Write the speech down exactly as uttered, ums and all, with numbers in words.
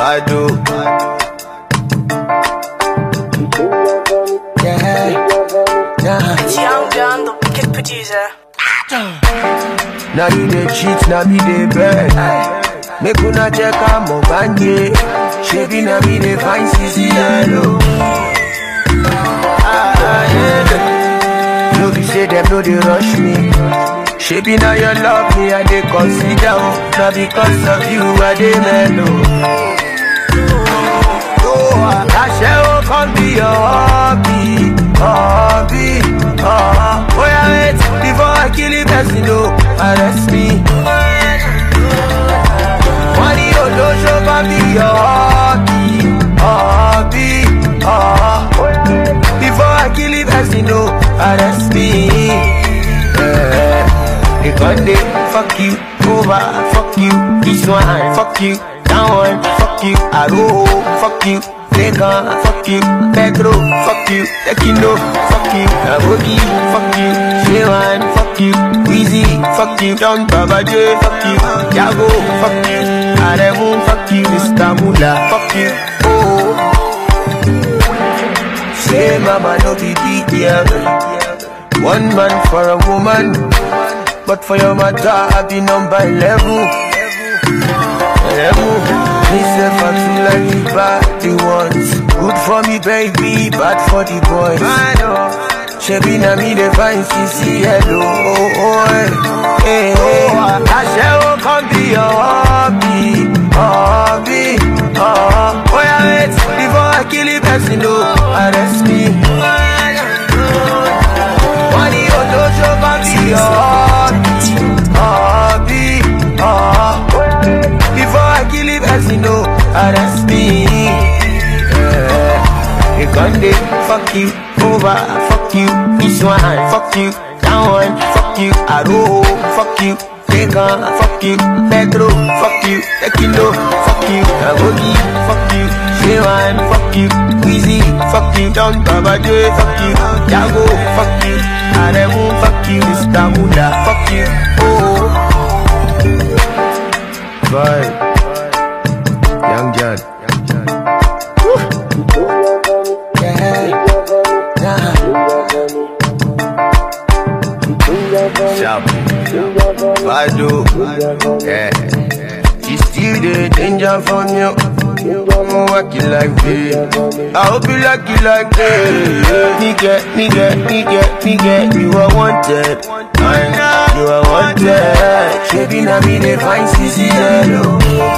I do. Yeah, yeah. It's Young John, the wicked producer. Now you dey cheat, now me dey beg. Make una check out my banje. Shebi na me dey find C C yellow. Ah, yeah. No be say them no dey rush me. Shebi na you love me and they consider. Now because of you I dey mellow. I shall come be your hobby, hobby, oh. Oh yeah, wait, before I kill the person, no, arrest me. Money, oh, don't show come be your hobby, hobby, oh. Oh yeah, wait, before I kill the person, no, arrest me. Yeah. They gon' dey fuck you, over, fuck you, this one, fuck you, that one, fuck you, I roll, fuck you. Vegan, fuck you, Pedro, fuck you, Tekino, fuck you, Nabogi, fuck you, Shewan, fuck you, Weezy, fuck you, Don Baba J, fuck you, Yago, fuck you, Aremu, fuck you, Mister Mula, fuck you, oh. Say mama no be big girl. One man for a woman, but for your matter I be number eleven. Myself I feel like the bad ones. Good for me baby, bad for the boys. Shebi na me dey find C C hello. Oh, oh, hey, hey. I shall come be your hobby, hobby, oh. Oh yeah, wait, before I kill the person, no, arrest me. Money, oh, don't show come be your hobby, hobby, oh. Before I kill it, as you know, arrest me. Yeah. You gon' dey fuck you, over, fuck you, this one, fuck you, that one, fuck you, I roll, fuck you, Vegan, fuck you, Pedro, fuck you, Tekino, fuck you, Nabogi, fuck you, Shewan, fuck you, Weezy, fuck you, Don Baba J, fuck you, Yago, fuck you, Aremu, fuck you, Mister Mula, fuck you, oh. Bye. Young John. Yeah. Nah. Sharp. Badu. Yeah. She still the danger from you. I'm working like this. I hope you like it like this. Nigga, nigga, nigga, nigga, you are wanted. You are wanted. Shebi na me dey find C C yellow.